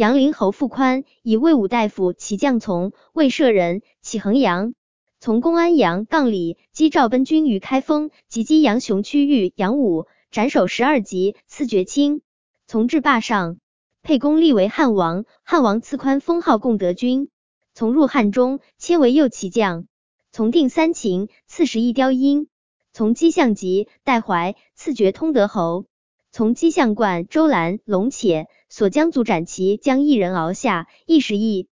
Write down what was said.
杨陵侯傅宽以魏武大夫起将从，魏舍人，起衡阳。从公安阳杠里击赵奔军于开封，及击杨雄区域杨武，斩首12级，赐爵卿。从至霸上，沛公立为汉王，汉王赐宽封号共德君。从入汉中，迁为右骑将。从定三秦，赐11雕鹰。从击相籍，代怀，赐爵通德侯。从击相冠，周兰、龙且，所将卒斩其将一人敖下，亦10邑。